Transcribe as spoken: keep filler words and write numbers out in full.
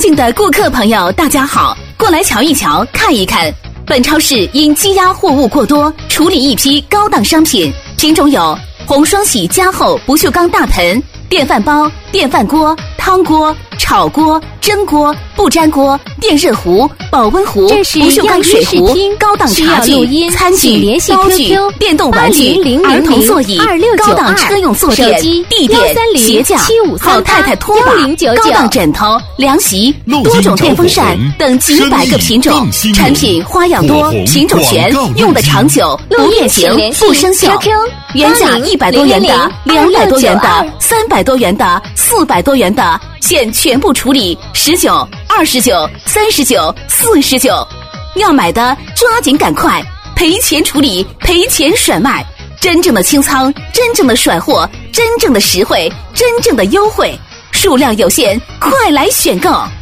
敬的顾客朋友，大家好，过来瞧一瞧，看一看。本超市因积压货物过多，处理一批高档商品，品种有红双喜加厚不锈钢大盆、电饭煲、电饭锅、汤锅、炒锅、蒸锅、不粘锅、电热壶、保温壶、不锈钢水壶、高档茶具、餐具、刀具、电动玩具、儿童座椅、高档车用坐垫、地垫、鞋架、好太太拖把、高档枕头、凉席、多种电风扇等几百个品种，产品花样多，品种全，用的长久，不变形，不生锈。原价一百多元的、两百多元的、三百多元的、四百多元的，现全部处理十九、二十九、三十九、四十九。要买的抓紧赶快，赔钱处理，赔钱甩卖。真正的清仓，真正的甩货，真正的实惠，真正的优惠，数量有限，快来选购。